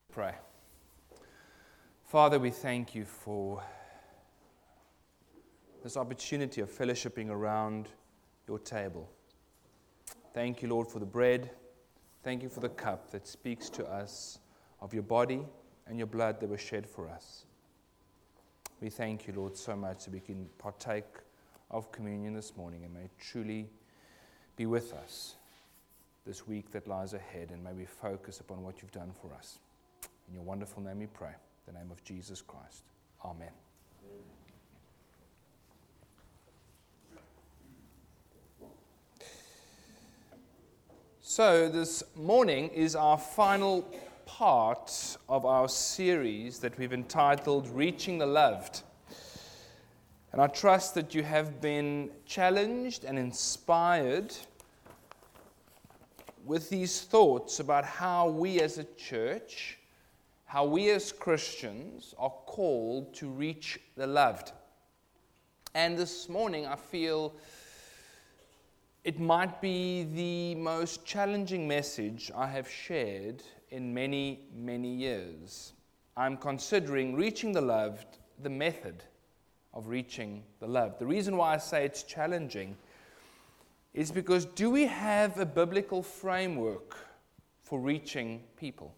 Pray. Father, we thank you for this opportunity of fellowshipping around your table. Thank you, Lord, for the bread. Thank you for the cup that speaks to us of your body and your blood that was shed for us. We thank you, Lord, so much that we can partake of communion this morning, and may it truly be with us this week that lies ahead, and may we focus upon what you've done for us. In your wonderful name we pray, in the name of Jesus Christ. Amen. So this morning is our final part of our series that we've entitled Reaching the Loved. And I trust that you have been challenged and inspired with these thoughts about how we as a church, how we as Christians are called to reach the loved. And this morning I feel it might be the most challenging message I have shared in many, many years. I'm considering reaching the loved, the method of reaching the loved. The reason why I say it's challenging is because do we have a biblical framework for reaching people?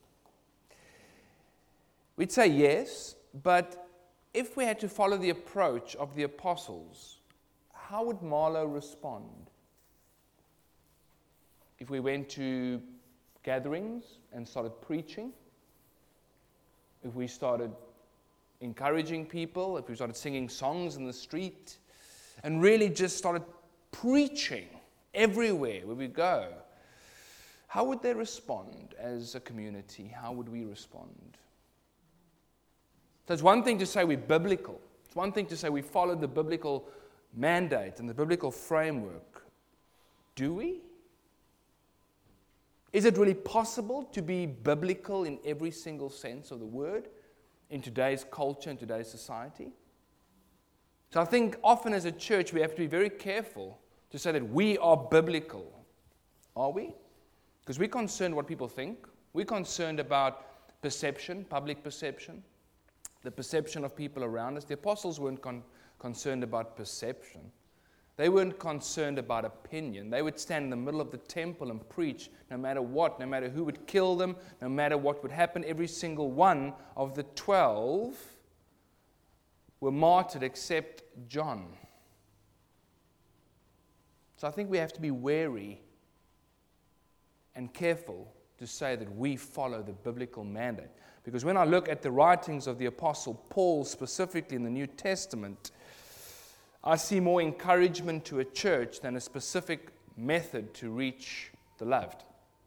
We'd say yes, but if we had to follow the approach of the apostles, how would Marlow respond? If we went to gatherings and started preaching, if we started encouraging people, if we started singing songs in the street, and really just started preaching everywhere where we go, how would they respond as a community? How would we respond? So it's one thing to say we're biblical. It's one thing to say we follow the biblical mandate and the biblical framework. Do we? Is it really possible to be biblical in every single sense of the word in today's culture and today's society? So I think often as a church we have to be very careful to say that we are biblical. Are we? Because we're concerned what people think. We're concerned about perception, public perception, the perception of people around us. The apostles weren't concerned about perception. They weren't concerned about opinion. They would stand in the middle of the temple and preach no matter what, no matter who would kill them, no matter what would happen. Every single one of the 12 were martyred except John. So I think we have to be wary and careful to say that we follow the biblical mandate. Because when I look at the writings of the Apostle Paul, specifically in the New Testament, I see more encouragement to a church than a specific method to reach the loved.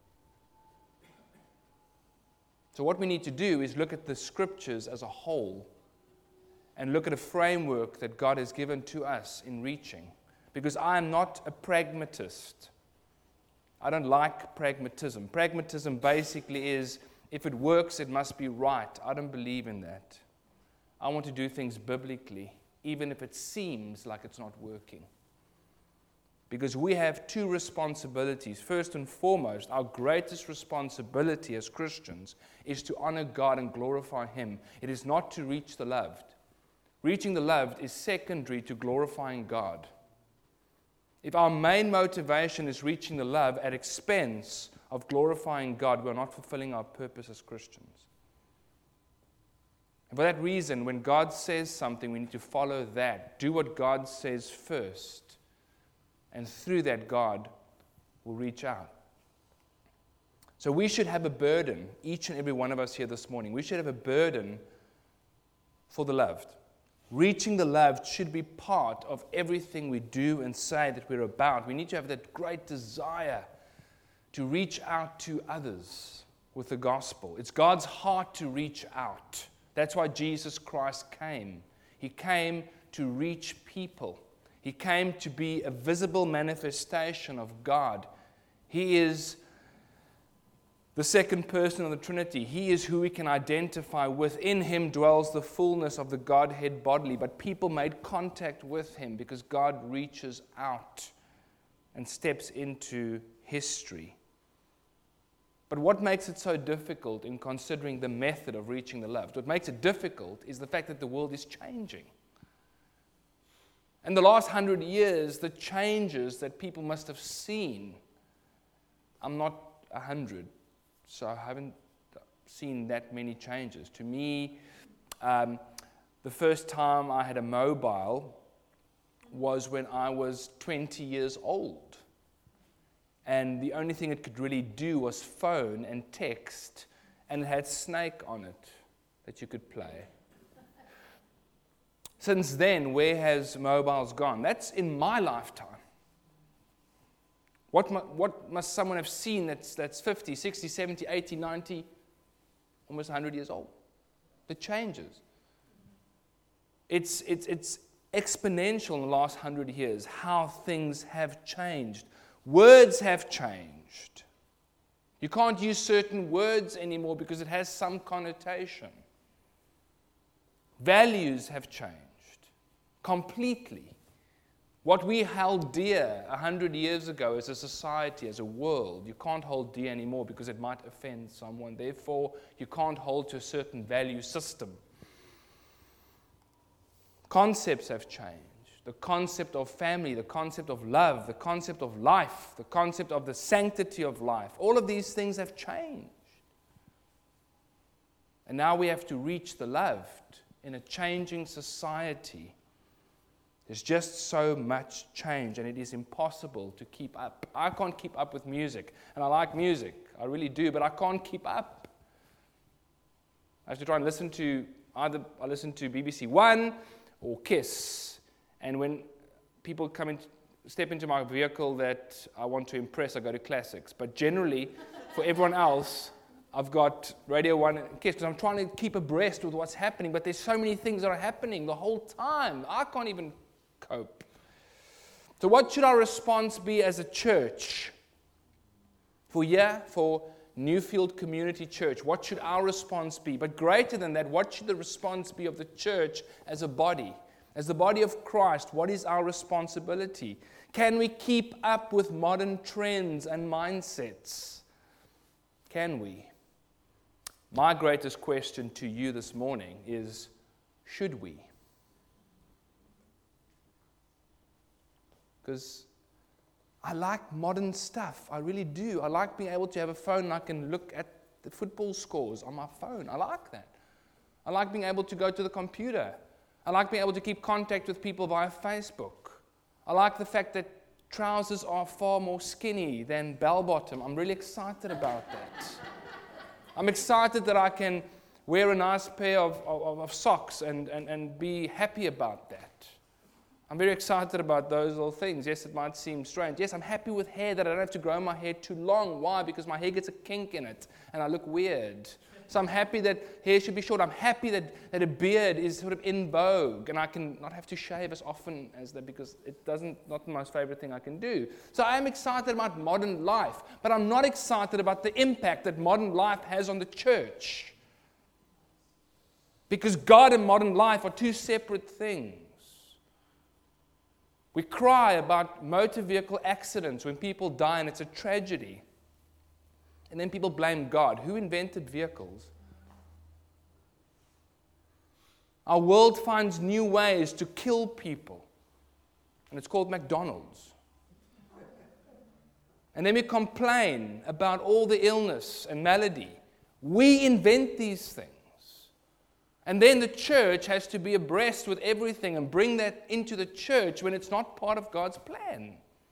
So what we need to do is look at the Scriptures as a whole and look at a framework that God has given to us in reaching. Because I am not a pragmatist. I don't like pragmatism. Pragmatism basically is, if it works, it must be right. I don't believe in that. I want to do things biblically, even if it seems like it's not working. Because we have two responsibilities. First and foremost, our greatest responsibility as Christians is to honor God and glorify Him. It is not to reach the loved. Reaching the loved is secondary to glorifying God. If our main motivation is reaching the love at expense of glorifying God, we're not fulfilling our purpose as Christians. And for that reason, when God says something, we need to follow that. Do what God says first. And through that, God will reach out. So we should have a burden, each and every one of us here this morning. We should have a burden for the loved. Reaching the loved should be part of everything we do and say that we're about. We need to have that great desire to reach out to others with the gospel. It's God's heart to reach out. That's why Jesus Christ came. He came to reach people. He came to be a visible manifestation of God. He is the second person of the Trinity. He is who we can identify with. In Him dwells the fullness of the Godhead bodily. But people made contact with Him because God reaches out and steps into history. But what makes it so difficult in considering the method of reaching the loved? What makes it difficult is the fact that the world is changing. In the last 100 years, the changes that people must have seen, I'm not 100, so I haven't seen that many changes. To me, the first time I had a mobile was when I was 20 years old. And the only thing it could really do was phone and text, and it had Snake on it that you could play. Since then, where has mobiles gone? That's in my lifetime. What must someone have seen that's 50, 60, 70, 80, 90, almost 100 years old? The changes. It's exponential in the last 100 years, how things have changed. Words have changed. You can't use certain words anymore because it has some connotation. Values have changed completely. What we held dear 100 years ago as a society, as a world, you can't hold dear anymore because it might offend someone. Therefore, you can't hold to a certain value system. Concepts have changed. The concept of family, the concept of love, the concept of life, the concept of the sanctity of life. All of these things have changed. And now we have to reach the loved in a changing society. There's just so much change, and it is impossible to keep up. I can't keep up with music, and I like music. I really do, but I can't keep up. I have to try and listen to, either I listen to BBC One or KISS. And when people step into my vehicle that I want to impress, I go to classics. But generally, for everyone else, I've got Radio 1 and KISS, because I'm trying to keep abreast with what's happening. But there's so many things that are happening the whole time. I can't even cope. So what should our response be as a church? For Newfield Community Church, what should our response be? But greater than that, what should the response be of the church as a body? As the body of Christ, what is our responsibility? Can we keep up with modern trends and mindsets? Can we? My greatest question to you this morning is, should we? Because I like modern stuff. I really do. I like being able to have a phone and I can look at the football scores on my phone. I like that. I like being able to go to the computer. I like being able to keep contact with people via Facebook. I like the fact that trousers are far more skinny than bell-bottom. I'm really excited about that. I'm excited that I can wear a nice pair of socks and be happy about that. I'm very excited about those little things. Yes, it might seem strange. Yes, I'm happy with hair that I don't have to grow my hair too long. Why? Because my hair gets a kink in it and I look weird. So I'm happy that hair should be short. I'm happy that a beard is sort of in vogue and I can not have to shave as often as that because not the most favorite thing I can do. So I am excited about modern life, but I'm not excited about the impact that modern life has on the church. Because God and modern life are two separate things. We cry about motor vehicle accidents when people die and it's a tragedy. And then people blame God. Who invented vehicles? Our world finds new ways to kill people. And it's called McDonald's. And then we complain about all the illness and malady. We invent these things. And then the church has to be abreast with everything and bring that into the church when it's not part of God's plan.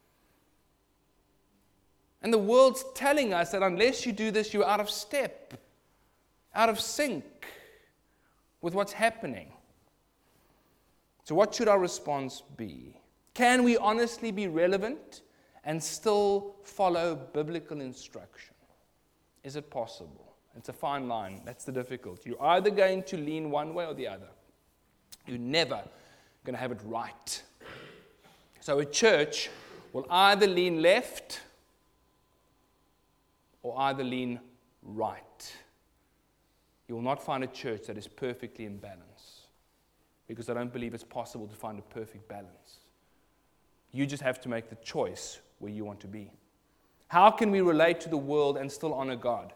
And the world's telling us that unless you do this, you're out of step, out of sync with what's happening. So what should our response be? Can we honestly be relevant and still follow biblical instruction? Is it possible? It's a fine line. That's the difficulty. You're either going to lean one way or the other. You're never going to have it right. So a church will either lean left or either lean right. You will not find a church that is perfectly in balance, because I don't believe it's possible to find a perfect balance. You just have to make the choice where you want to be. How can we relate to the world and still honor God?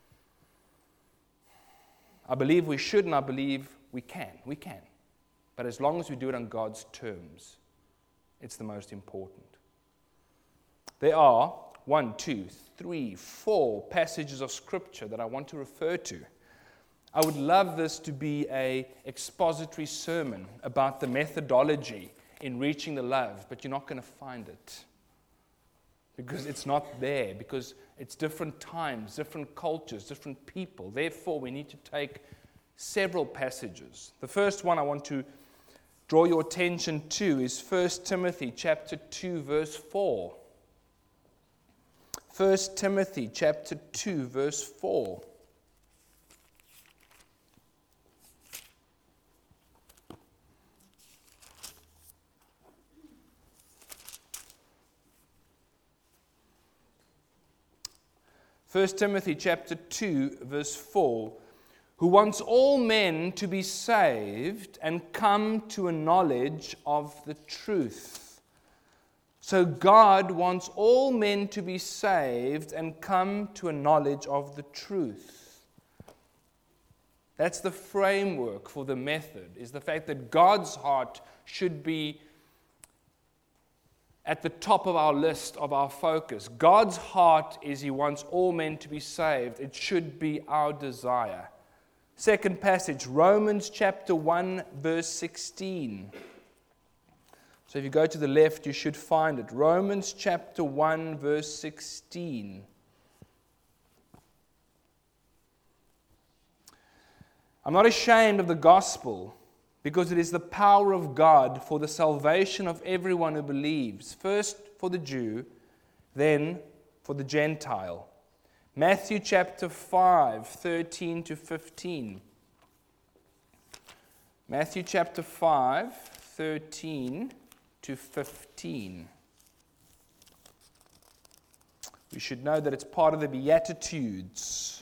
I believe we should, and I believe we can. We can. But as long as we do it on God's terms, it's the most important. There are 1, 2, 3, 4 passages of Scripture that I want to refer to. I would love this to be an expository sermon about the methodology in reaching the love, but you're not going to find it. Because it's not there, because it's different times, different cultures, different people. Therefore, we need to take several passages. The first one I want to draw your attention to is 1 Timothy chapter 2, verse 4. 1 Timothy chapter 2, verse 4. First Timothy chapter 2, verse 4, who wants all men to be saved and come to a knowledge of the truth. So God wants all men to be saved and come to a knowledge of the truth. That's the framework for the method, is the fact that God's heart should be at the top of our list, of our focus. God's heart is He wants all men to be saved. It should be our desire. Second passage, Romans chapter 1, verse 16. So if you go to the left, you should find it. Romans chapter 1, verse 16. I'm not ashamed of the gospel, because it is the power of God for the salvation of everyone who believes, first for the Jew, then for the Gentile. Matthew chapter 5, 13 to 15. Matthew chapter 5, 13 to 15. We should know that it's part of the Beatitudes.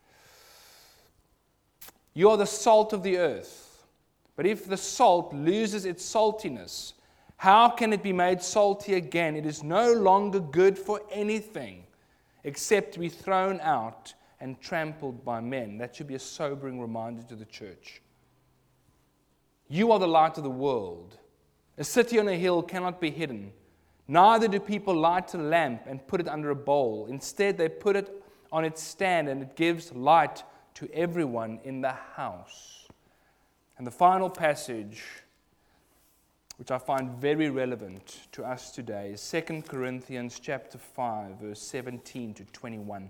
You are the salt of the earth. But if the salt loses its saltiness, how can it be made salty again? It is no longer good for anything except to be thrown out and trampled by men. That should be a sobering reminder to the church. You are the light of the world. A city on a hill cannot be hidden. Neither do people light a lamp and put it under a bowl. Instead, they put it on its stand, and it gives light to everyone in the house. And the final passage, which I find very relevant to us today, is 2 Corinthians chapter 5, verse 17 to 21.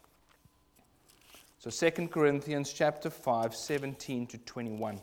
So 2 Corinthians chapter 5, 17 to 21.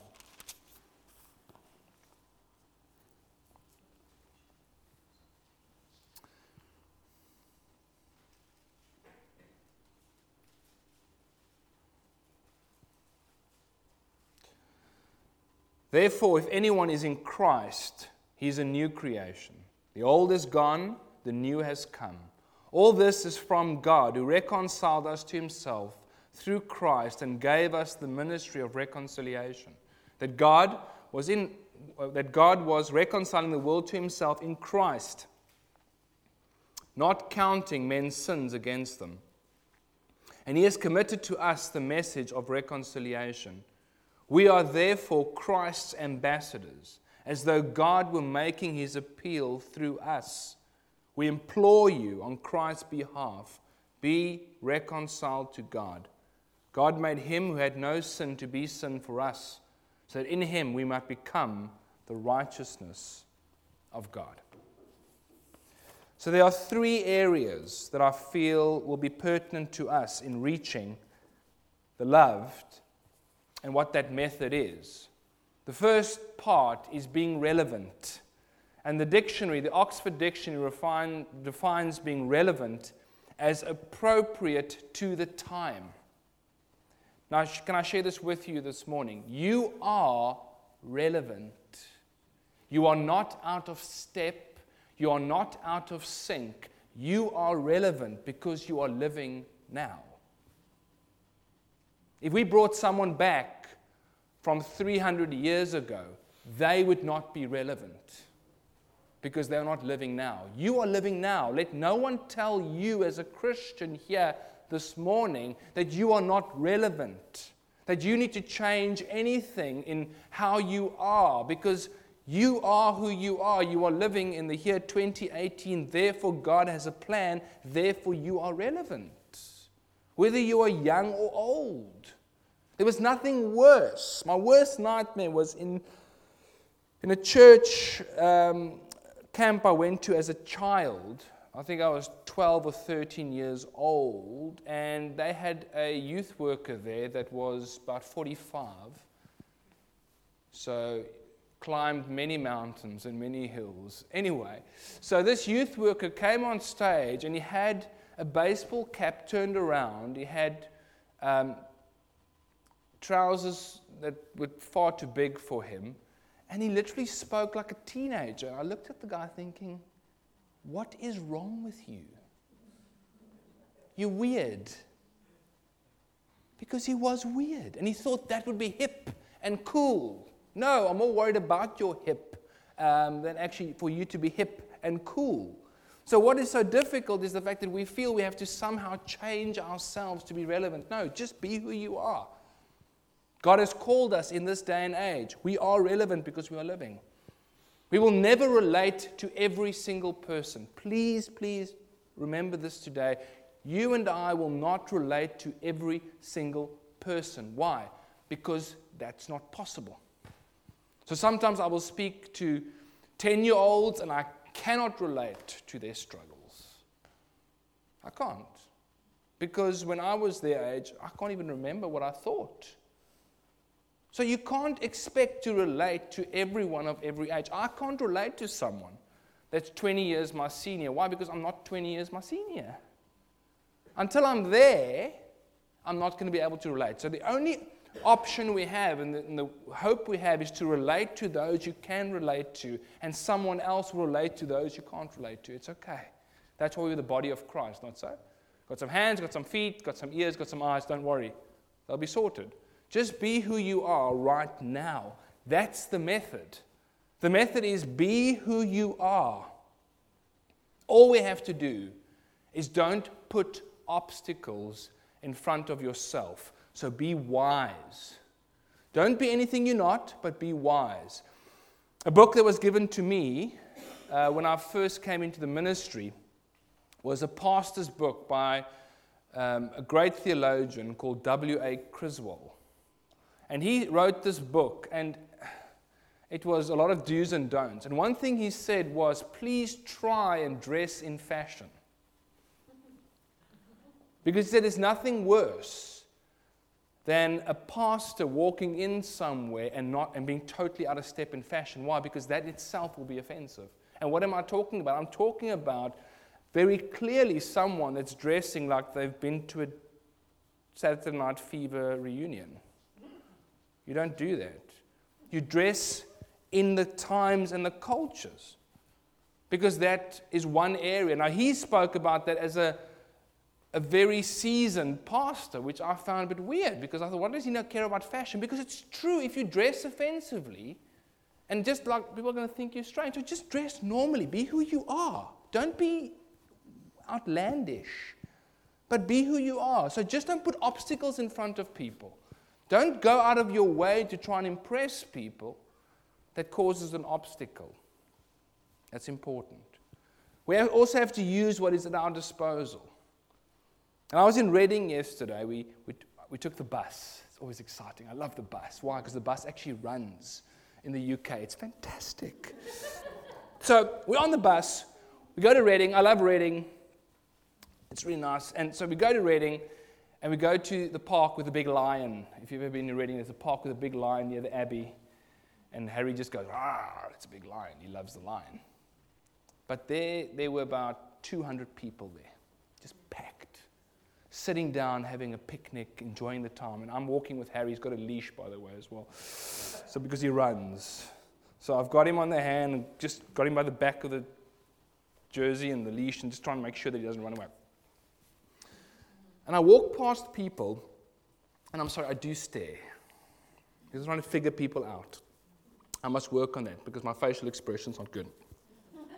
Therefore, if anyone is in Christ, he is a new creation. The old is gone, the new has come. All this is from God, who reconciled us to Himself through Christ and gave us the ministry of reconciliation. That God was reconciling the world to Himself in Christ, not counting men's sins against them. And He has committed to us the message of reconciliation. We are therefore Christ's ambassadors, as though God were making His appeal through us. We implore you on Christ's behalf, be reconciled to God. God made Him who had no sin to be sin for us, so that in Him we might become the righteousness of God. So there are 3 areas that I feel will be pertinent to us in reaching the loved and what that method is. The first part is being relevant. And the dictionary, the Oxford Dictionary, defines being relevant as appropriate to the time. Now, can I share this with you this morning? You are relevant. You are not out of step. You are not out of sync. You are relevant because you are living now. If we brought someone back from 300 years ago, they would not be relevant because they're not living now. You are living now. Let no one tell you as a Christian here this morning that you are not relevant, that you need to change anything in how you are, because you are who you are. You are living in the year 2018. Therefore, God has a plan. Therefore, you are relevant, whether you are young or old. There was nothing worse. My worst nightmare was in a church camp I went to as a child. I think I was 12 or 13 years old, and they had a youth worker there that was about 45. So climbed many mountains and many hills. Anyway, so this youth worker came on stage, and he had a baseball cap turned around. He had trousers that were far too big for him, and he literally spoke like a teenager. I looked at the guy thinking, what is wrong with you? You're weird. Because he was weird, and he thought that would be hip and cool. No, I'm more worried about your hip than actually for you to be hip and cool. So what is so difficult is the fact that we feel we have to somehow change ourselves to be relevant. No, just be who you are. God has called us in this day and age. We are relevant because we are living. We will never relate to every single person. Please, please remember this today. You and I will not relate to every single person. Why? Because that's not possible. So sometimes I will speak to 10-year-olds and I cannot relate to their struggles. I can't. Because when I was their age, I can't even remember what I thought. So you can't expect to relate to everyone of every age. I can't relate to someone that's 20 years my senior. Why? Because I'm not 20 years my senior. Until I'm there, I'm not going to be able to relate. So the only option we have and the hope we have is to relate to those you can relate to, and someone else will relate to those you can't relate to. It's okay. That's why we're the body of Christ, not so? Got some hands, got some feet, got some ears, got some eyes. Don't worry. They'll be sorted. Just be who you are right now. That's the method. The method is be who you are. All we have to do is don't put obstacles in front of yourself. So be wise. Don't be anything you're not, but be wise. A book that was given to me when I first came into the ministry was a pastor's book by a great theologian called W.A. Criswell. And he wrote this book, and it was a lot of do's and don'ts. And one thing he said was, please try and dress in fashion. Because he said there's nothing worse than a pastor walking in somewhere and being totally out of step in fashion. Why? Because that itself will be offensive. And what am I talking about? I'm talking about very clearly someone that's dressing like they've been to a Saturday Night Fever reunion. You don't do that. You dress in the times and the cultures, because that is one area. Now, he spoke about that as a very seasoned pastor, which I found a bit weird, because I thought, why does he not care about fashion? Because it's true, if you dress offensively, and just like people are going to think you're strange, so just dress normally. Be who you are. Don't be outlandish, but be who you are. So just don't put obstacles in front of people. Don't go out of your way to try and impress people that causes an obstacle. That's important. We also have to use what is at our disposal. And I was in Reading yesterday. We took the bus. It's always exciting. I love the bus. Why? Because the bus actually runs in the UK. It's fantastic. So we're on the bus. We go to Reading. I love Reading. It's really nice. And so we go to Reading, and we go to the park with a big lion. If you've ever been in Reading, there's a park with a big lion near the Abbey. And Harry just goes, it's a big lion. He loves the lion. But there were about 200 people there, just packed, sitting down, having a picnic, enjoying the time. And I'm walking with Harry. He's got a leash, by the way, as well. So because he runs. So I've got him on the hand and just got him by the back of the jersey and the leash and just trying to make sure that he doesn't run away. And I walk past people, and I'm sorry, I do stare. Because I'm trying to figure people out. I must work on that because my facial expression's not good.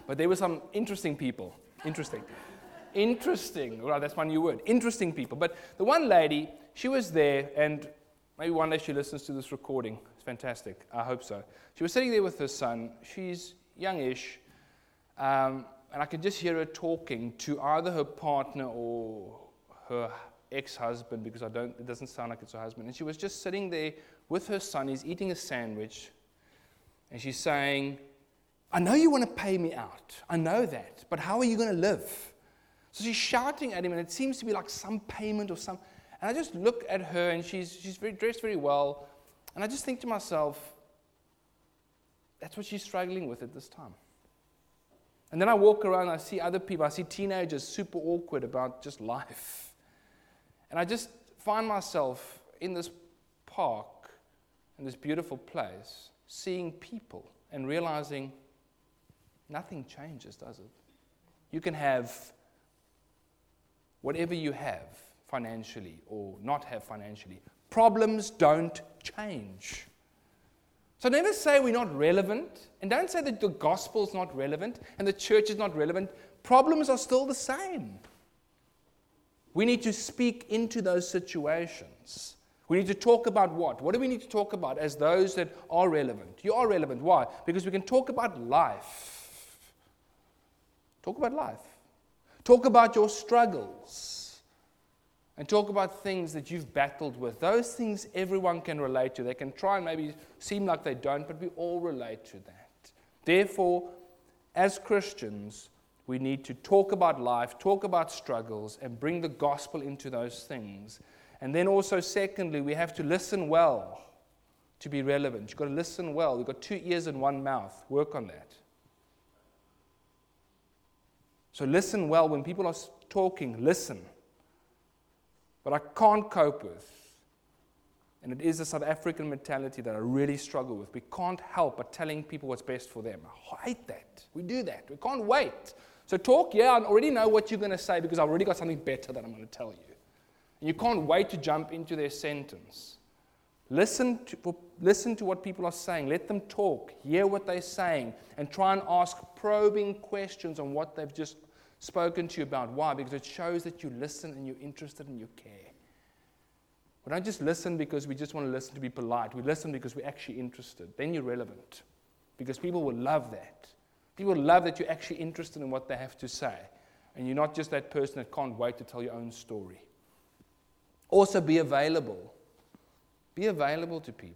But there were some interesting people. Interesting. Well, that's my new word. Interesting people. But the one lady, she was there, and maybe one day she listens to this recording. It's fantastic. I hope so. She was sitting there with her son. She's youngish. And I could just hear her talking to either her partner or her ex-husband, because it doesn't sound like it's her husband. And she was just sitting there with her son. He's eating a sandwich. And she's saying, I know you want to pay me out. I know that. But how are you going to live? So she's shouting at him, and it seems to be like some payment or some. And I just look at her, and she's dressed very well. And I just think to myself, that's what she's struggling with at this time. And then I walk around, and I see other people. I see teenagers super awkward about just life. And I just find myself in this park, in this beautiful place, seeing people and realizing nothing changes, does it? You can have whatever you have financially or not have financially. Problems don't change. So never say we're not relevant, and don't say that the gospel is not relevant and the church is not relevant. Problems are still the same. We need to speak into those situations. We need to talk about what? What do we need to talk about as those that are relevant? You are relevant. Why? Because we can talk about life. Talk about life. Talk about your struggles. And talk about things that you've battled with. Those things everyone can relate to. They can try and maybe seem like they don't, but we all relate to that. Therefore, as Christians, we need to talk about life, talk about struggles, and bring the gospel into those things. And then also, secondly, we have to listen well to be relevant. You've got to listen well. You've got 2 ears and 1 mouth. Work on that. So listen well. When people are talking, listen. But I can't cope with, and it is a South African mentality that I really struggle with. We can't help but telling people what's best for them. I hate that. We do that. We can't wait. So talk, I already know what you're going to say because I've already got something better that I'm going to tell you. And you can't wait to jump into their sentence. Listen to what people are saying. Let them talk. Hear what they're saying. And try and ask probing questions on what they've just spoken to you about. Why? Because it shows that you listen and you're interested and you care. We don't just listen because we just want to listen to be polite. We listen because we're actually interested. Then you're relevant. Because people will love that. People love that you're actually interested in what they have to say. And you're not just that person that can't wait to tell your own story. Also be available. Be available to people.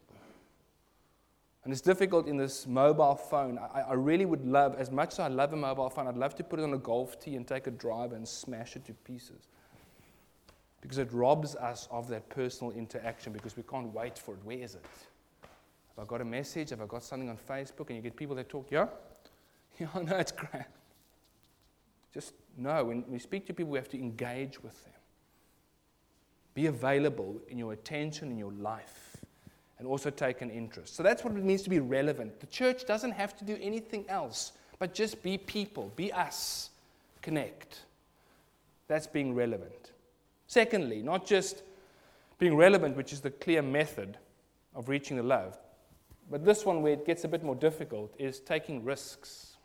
And it's difficult in this mobile phone. I really would love, as much as I love a mobile phone, I'd love to put it on a golf tee and take a drive and smash it to pieces. Because it robs us of that personal interaction because we can't wait for it. Where is it? Have I got a message? Have I got something on Facebook? And you get people that talk, yeah, no, it's great. Just know, when we speak to people, we have to engage with them. Be available in your attention, in your life. And also take an interest. So that's what it means to be relevant. The church doesn't have to do anything else, but just be people, be us, connect. That's being relevant. Secondly, not just being relevant, which is the clear method of reaching the love, but this one where it gets a bit more difficult is taking risks.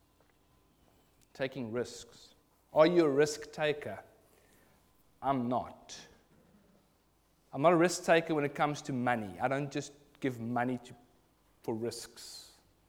Taking risks. Are you a risk taker? I'm not. I'm not a risk taker when it comes to money. I don't just give money for risks.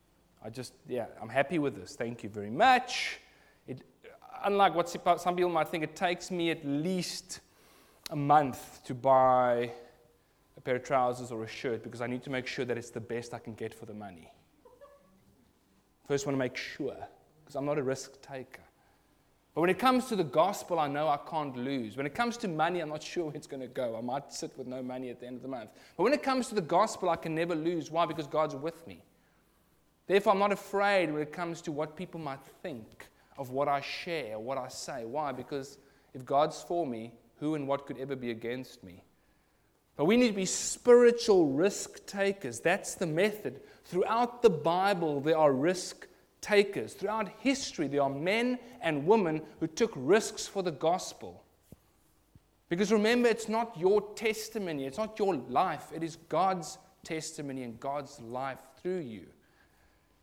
I'm happy with this. Thank you very much. Unlike what some people might think, it takes me at least a month to buy a pair of trousers or a shirt because I need to make sure that it's the best I can get for the money. First, I want to make sure because I'm not a risk taker. But when it comes to the gospel, I know I can't lose. When it comes to money, I'm not sure where it's going to go. I might sit with no money at the end of the month. But when it comes to the gospel, I can never lose. Why? Because God's with me. Therefore, I'm not afraid when it comes to what people might think of what I share, what I say. Why? Because if God's for me, who and what could ever be against me? But we need to be spiritual risk takers. That's the method. Throughout the Bible, there are risk takers. Throughout history, there are men and women who took risks for the gospel. Because remember, it's not your testimony, it's not your life, it is God's testimony and God's life through you.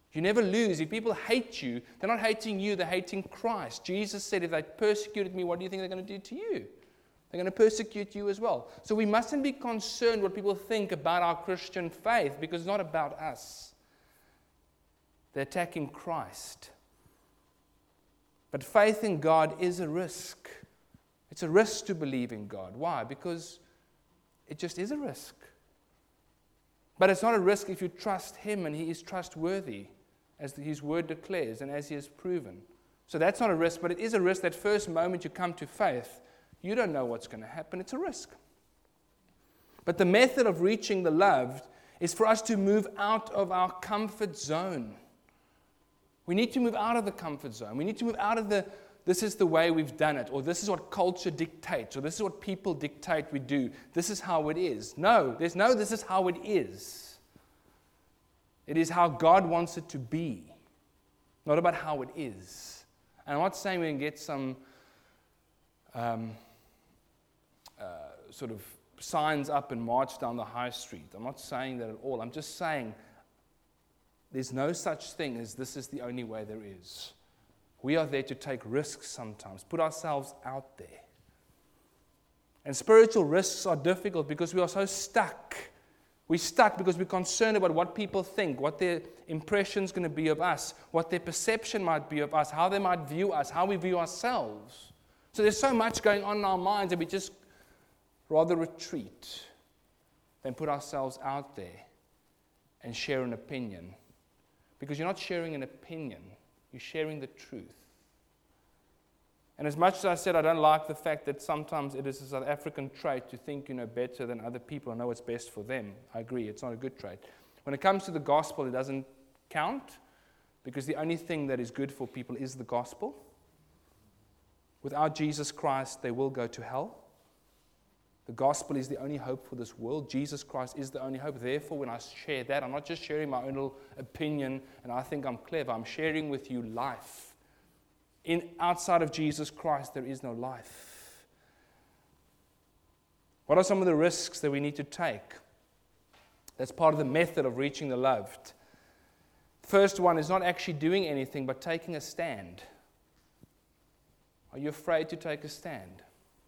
You never lose. If people hate you, they're not hating you, they're hating Christ. Jesus said, if they persecuted me, what do you think they're going to do to you? They're going to persecute you as well. So we mustn't be concerned what people think about our Christian faith, because it's not about us. They're attacking Christ. But faith in God is a risk. It's a risk to believe in God. Why? Because it just is a risk. But it's not a risk if you trust Him and He is trustworthy, as His Word declares and as He has proven. So that's not a risk, but it is a risk that first moment you come to faith, you don't know what's going to happen. It's a risk. But the method of reaching the loved is for us to move out of our comfort zone. We need to move out of the comfort zone. We need to move out of this is the way we've done it, or this is what culture dictates, or this is what people dictate we do. This is how it is. No, there's no this is how it is. It is how God wants it to be, not about how it is. And I'm not saying we can get some sort of signs up and march down the high street. I'm not saying that at all. I'm just saying there's no such thing as this is the only way there is. We are there to take risks sometimes, put ourselves out there. And spiritual risks are difficult because we are so stuck. We're stuck because we're concerned about what people think, what their impression's going to be of us, what their perception might be of us, how they might view us, how we view ourselves. So there's so much going on in our minds that we just rather retreat than put ourselves out there and share an opinion. Because you're not sharing an opinion, you're sharing the truth. And as much as I said I don't like the fact that sometimes it is a South African trait to think you know better than other people and know what's best for them, I agree, it's not a good trait. When it comes to the gospel, it doesn't count, because the only thing that is good for people is the gospel. Without Jesus Christ, they will go to hell. The gospel is the only hope for this world. Jesus Christ is the only hope. Therefore, when I share that, I'm not just sharing my own little opinion and I think I'm clever. I'm sharing with you life. Outside of Jesus Christ, there is no life. What are some of the risks that we need to take? That's part of the method of reaching the loved. First one is not actually doing anything, but taking a stand. Are you afraid to take a stand?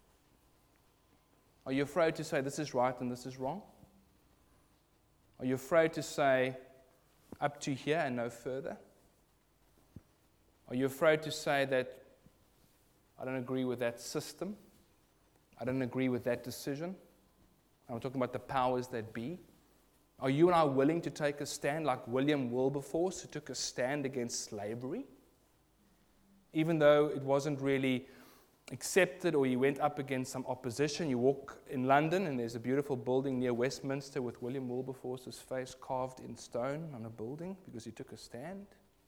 Are you afraid to say this is right and this is wrong? Are you afraid to say up to here and no further? Are you afraid to say that I don't agree with that system? I don't agree with that decision? I'm talking about the powers that be. Are you and I willing to take a stand like William Wilberforce, who took a stand against slavery? Even though it wasn't really accepted or he went up against some opposition. You walk in London and there's a beautiful building near Westminster with William Wilberforce's face carved in stone on a building because he took a stand.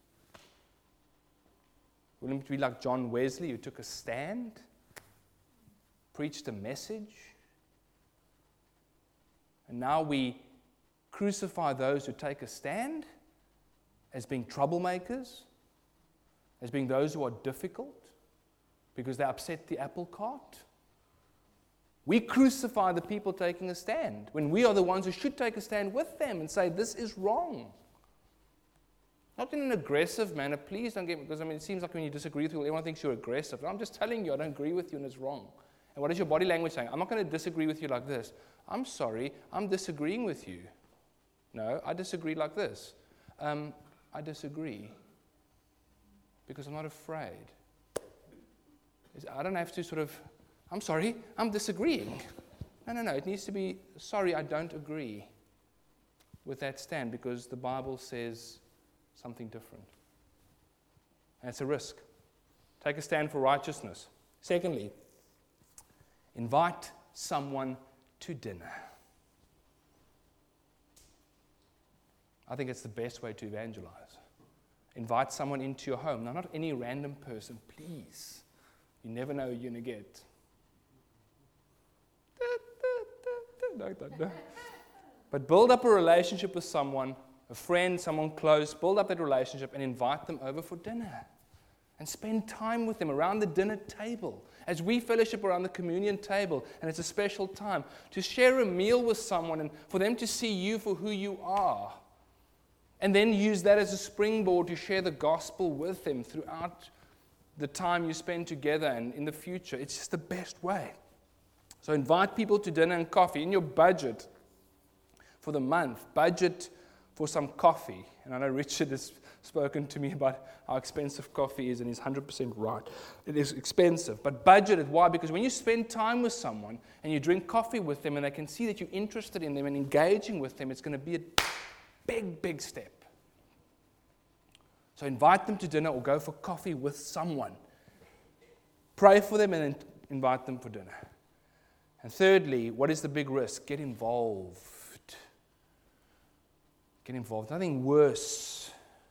Willing to be like John Wesley, who took a stand, preached a message. And now we crucify those who take a stand as being troublemakers, as being those who are difficult, because they upset the apple cart. We crucify the people taking a stand when we are the ones who should take a stand with them and say, this is wrong. Not in an aggressive manner, please don't get me, because it seems like when you disagree with people, everyone thinks you're aggressive. I'm just telling you, I don't agree with you and it's wrong. And what is your body language saying? I'm not going to disagree with you like this. I'm sorry, I'm disagreeing with you. No, I disagree like this. I disagree because I'm not afraid. I don't have to sort of, I'm sorry, I'm disagreeing. No. It needs to be, sorry, I don't agree with that stand because the Bible says something different. And it's a risk. Take a stand for righteousness. Secondly, invite someone to dinner. I think it's the best way to evangelize. Invite someone into your home. Now, not any random person, please. You never know who you're going to get. No. But build up a relationship with someone, a friend, someone close. Build up that relationship and invite them over for dinner. And spend time with them around the dinner table. As we fellowship around the communion table, and it's a special time, to share a meal with someone and for them to see you for who you are. And then use that as a springboard to share the gospel with them throughout the time you spend together and in the future. It's just the best way. So invite people to dinner and coffee. In your budget for the month, budget for some coffee. And I know Richard has spoken to me about how expensive coffee is, and he's 100% right. It is expensive, but budget it. Why? Because when you spend time with someone and you drink coffee with them and they can see that you're interested in them and engaging with them, it's going to be a big, big step. So invite them to dinner or go for coffee with someone. Pray for them and then invite them for dinner. And thirdly, what is the big risk? Get involved. Get involved. Nothing worse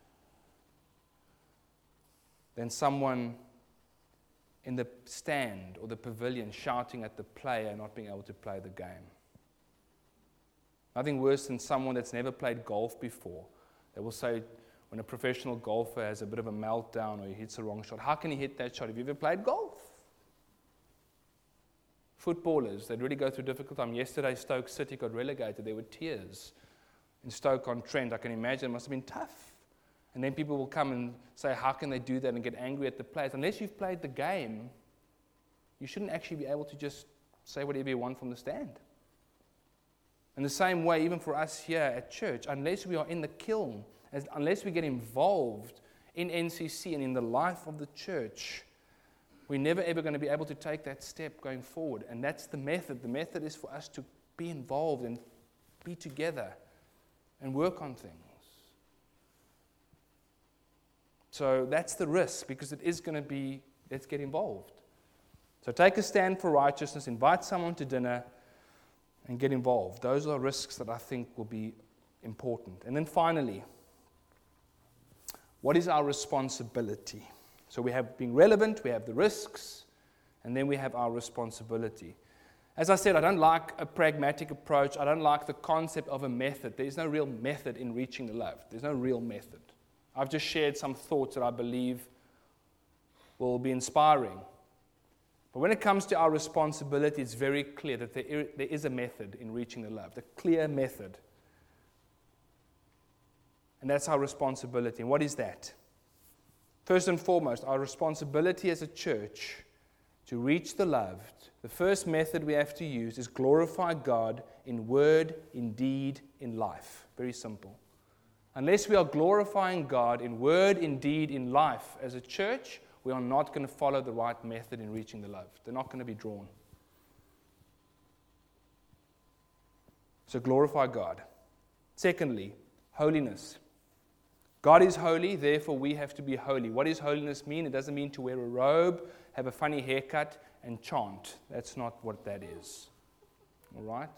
than someone in the stand or the pavilion shouting at the player and not being able to play the game. Nothing worse than someone that's never played golf before. They will say, when a professional golfer has a bit of a meltdown or he hits the wrong shot, how can he hit that shot? Have you ever played golf? Footballers, they really go through a difficult time. Yesterday, Stoke City got relegated. There were tears in Stoke-on-Trent. I can imagine it must have been tough. And then people will come and say, how can they do that, and get angry at the players? Unless you've played the game, you shouldn't actually be able to just say whatever you want from the stand. In the same way, even for us here at church, unless we are in the kiln, unless we get involved in NCC and in the life of the church, we're never ever going to be able to take that step going forward. And that's the method. The method is for us to be involved and be together and work on things. So that's the risk, because it is going to be, let's get involved. So take a stand for righteousness, invite someone to dinner, and get involved. Those are risks that I think will be important. And then finally, what is our responsibility? So we have being relevant, we have the risks, and then we have our responsibility. As I said, I don't like a pragmatic approach. I don't like the concept of a method. There's no real method in reaching the love. There's no real method. I've just shared some thoughts that I believe will be inspiring. But when it comes to our responsibility, it's very clear that there is a method in reaching the love, a clear method. And that's our responsibility. And what is that? First and foremost, our responsibility as a church to reach the loved, the first method we have to use is glorify God in word, in deed, in life. Very simple. Unless we are glorifying God in word, in deed, in life as a church, we are not going to follow the right method in reaching the loved. They're not going to be drawn. So glorify God. Secondly, holiness. God is holy, therefore we have to be holy. What does holiness mean? It doesn't mean to wear a robe, have a funny haircut, and chant. That's not what that is. All right?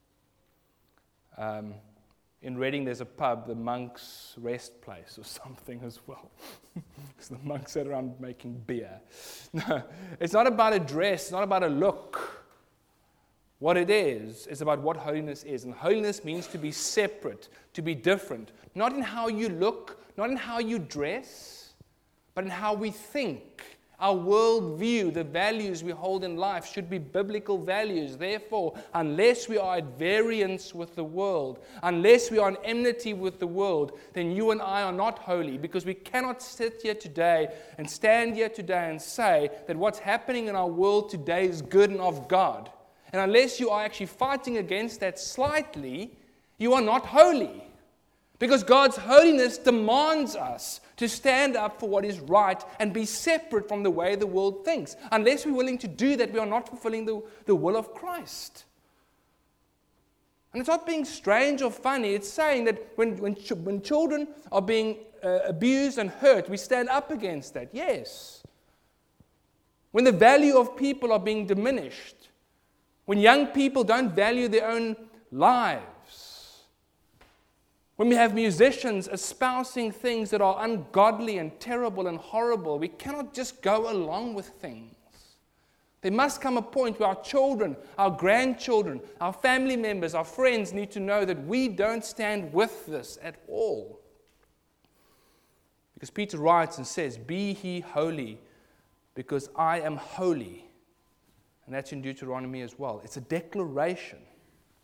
In Reading, there's a pub, the Monks' Rest Place or something as well. Because the monks sat around making beer. No, it's not about a dress, it's not about a look. What it is about what holiness is. And holiness means to be separate, to be different. Not in how you look, not in how you dress, but in how we think. Our worldview, the values we hold in life should be biblical values. Therefore, unless we are at variance with the world, unless we are in enmity with the world, then you and I are not holy, because we cannot sit here today and stand here today and say that what's happening in our world today is good and of God. And unless you are actually fighting against that slightly, you are not holy. Because God's holiness demands us to stand up for what is right and be separate from the way the world thinks. Unless we're willing to do that, we are not fulfilling the will of Christ. And it's not being strange or funny. It's saying that when children are being abused and hurt, we stand up against that. Yes. When the value of people are being diminished, when young people don't value their own lives, when we have musicians espousing things that are ungodly and terrible and horrible, we cannot just go along with things. There must come a point where our children, our grandchildren, our family members, our friends need to know that we don't stand with this at all. Because Peter writes and says, "Be ye holy, because I am holy." And that's in Deuteronomy as well. It's a declaration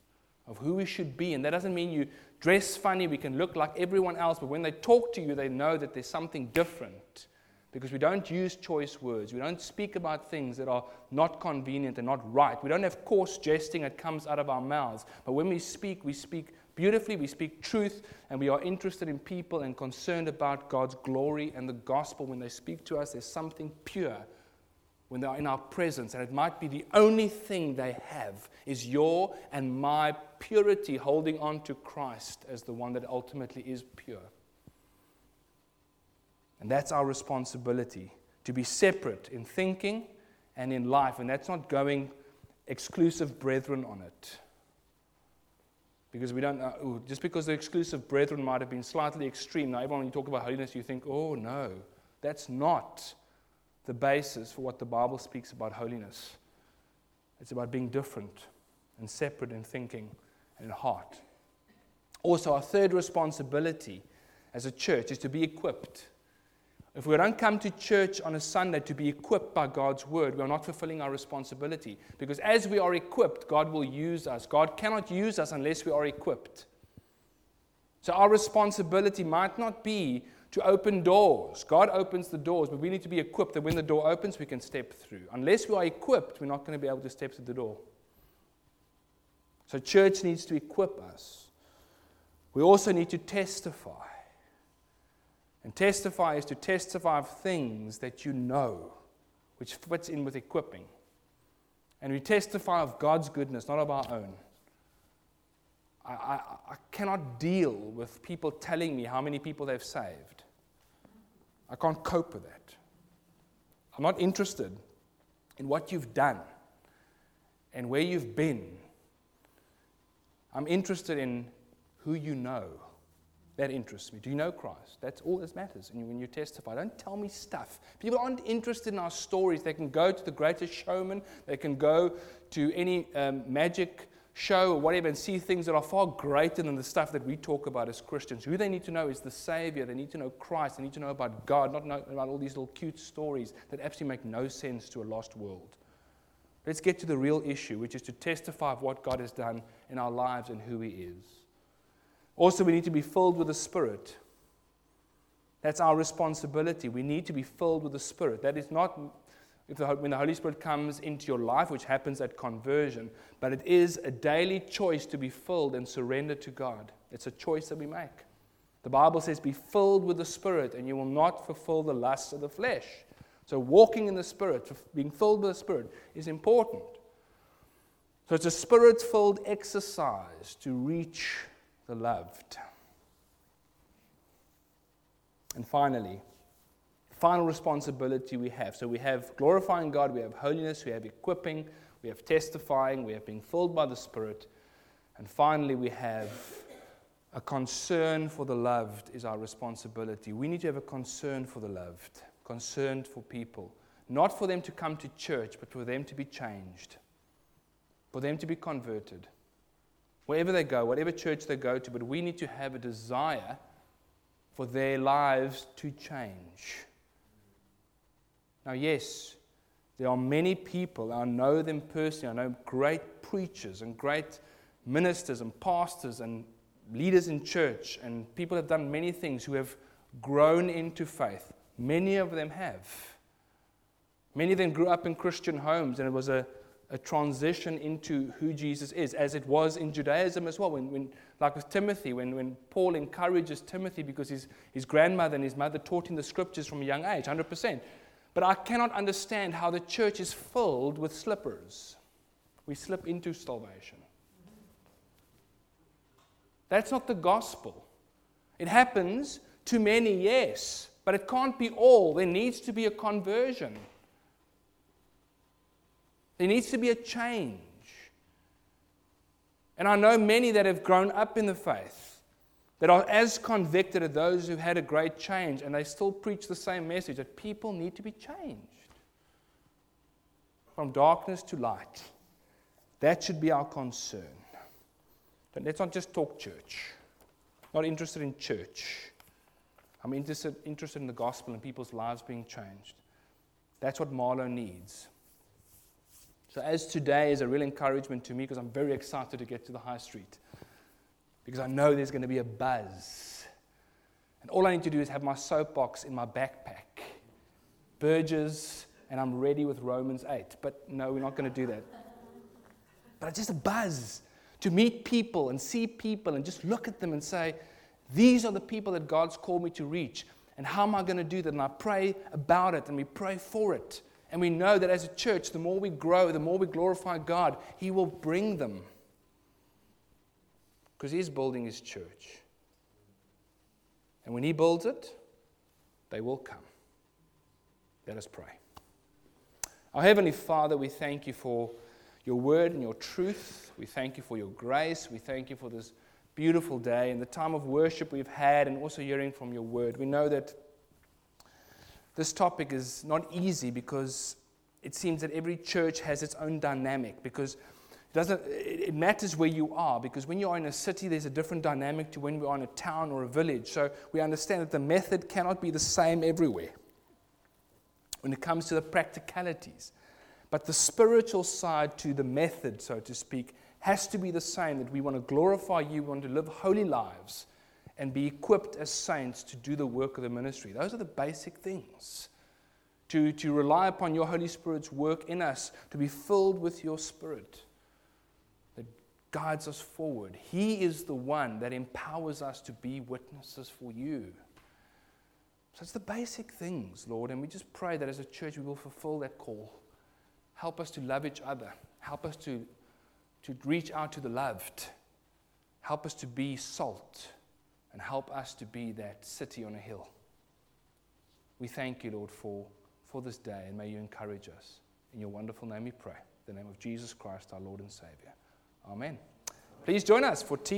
of who we should be. And that doesn't mean you dress funny, we can look like everyone else, but when they talk to you, they know that there's something different. Because we don't use choice words. We don't speak about things that are not convenient and not right. We don't have coarse jesting that comes out of our mouths. But when we speak beautifully, we speak truth, and we are interested in people and concerned about God's glory and the gospel. When they speak to us, there's something pure when they are in our presence. And it might be the only thing they have is your and my purity, holding on to Christ as the one that ultimately is pure. And that's our responsibility, to be separate in thinking and in life. And that's not going exclusive brethren on it. Because we don't know, just because the exclusive brethren might have been slightly extreme. Now, everyone, when you talk about holiness, you think, oh no, that's not the basis for what the Bible speaks about holiness. It's about being different and separate in thinking and in heart. Also, our third responsibility as a church is to be equipped. If we don't come to church on a Sunday to be equipped by God's word, we are not fulfilling our responsibility. Because as we are equipped, God will use us. God cannot use us unless we are equipped. So our responsibility might not be to open doors. God opens the doors, but we need to be equipped that when the door opens, we can step through. Unless we are equipped, we're not going to be able to step through the door. So church needs to equip us. We also need to testify. And testify is to testify of things that you know, which fits in with equipping. And we testify of God's goodness, not of our own. I cannot deal with people telling me how many people they've saved. I can't cope with that. I'm not interested in what you've done and where you've been. I'm interested in who you know. That interests me. Do you know Christ? That's all that matters. And when you testify, don't tell me stuff. People aren't interested in our stories. They can go to the Greatest Showman. They can go to any magic show or whatever and see things that are far greater than the stuff that we talk about as Christians. Who they need to know is the Savior. They need to know Christ. They need to know about God, not know about all these little cute stories that absolutely make no sense to a lost world. Let's get to the real issue, which is to testify of what God has done in our lives and who He is. Also, we need to be filled with the Spirit. That's our responsibility. We need to be filled with the Spirit. That is not when the Holy Spirit comes into your life, which happens at conversion, but it is a daily choice to be filled and surrender to God. It's a choice that we make. The Bible says, be filled with the Spirit, and you will not fulfill the lusts of the flesh. So walking in the Spirit, being filled with the Spirit, is important. So it's a Spirit-filled exercise to reach the loved. And finally, the final responsibility we have. So we have glorifying God, we have holiness, we have equipping, we have testifying, we have being filled by the Spirit. And finally, we have a concern for the loved is our responsibility. We need to have a concern for the loved, concerned for people. Not for them to come to church, but for them to be changed, for them to be converted. Wherever they go, whatever church they go to, but we need to have a desire for their lives to change. Now, yes, there are many people, I know them personally, I know great preachers and great ministers and pastors and leaders in church, and people have done many things who have grown into faith. Many of them have. Many of them grew up in Christian homes, and it was a transition into who Jesus is, as it was in Judaism as well. When like with Timothy, when Paul encourages Timothy because his grandmother and his mother taught him the scriptures from a young age, 100%. But I cannot understand how the church is filled with slippers. We slip into salvation. That's not the gospel. It happens to many, yes, but it can't be all. There needs to be a conversion. There needs to be a change. And I know many that have grown up in the faith that are as convicted as those who had a great change, and they still preach the same message, that people need to be changed from darkness to light. That should be our concern. Let's not just talk church. Not interested in church. I'm interested in the gospel and people's lives being changed. That's what Marlow needs. So as today is a real encouragement to me, because I'm very excited to get to the high street, because I know there's going to be a buzz. And all I need to do is have my soapbox in my backpack, Burgess, and I'm ready with Romans 8. But no, we're not going to do that. But it's just a buzz to meet people and see people and just look at them and say, these are the people that God's called me to reach. And how am I going to do that? And I pray about it and we pray for it. And we know that as a church, the more we grow, the more we glorify God, He will bring them. Because He's building His church. And when He builds it, they will come. Let us pray. Our Heavenly Father, we thank You for Your word and Your truth. We thank You for Your grace. We thank You for this beautiful day and the time of worship we've had and also hearing from Your word. We know that this topic is not easy because it seems that every church has its own dynamic, because it matters where you are, because when you are in a city, there's a different dynamic to when we are in a town or a village. So we understand that the method cannot be the same everywhere when it comes to the practicalities. But the spiritual side to the method, so to speak, has to be the same, that we want to glorify You, we want to live holy lives, and be equipped as saints to do the work of the ministry. Those are the basic things. To rely upon Your Holy Spirit's work in us, to be filled with Your Spirit that guides us forward. He is the one that empowers us to be witnesses for You. So it's the basic things, Lord, and we just pray that as a church we will fulfill that call. Help us to love each other. Help us to reach out to the loved. Help us to be salt. And help us to be that city on a hill. We thank You, Lord, for this day, and may You encourage us. In Your wonderful name we pray. In the name of Jesus Christ, our Lord and Savior. Amen. Please join us for tea.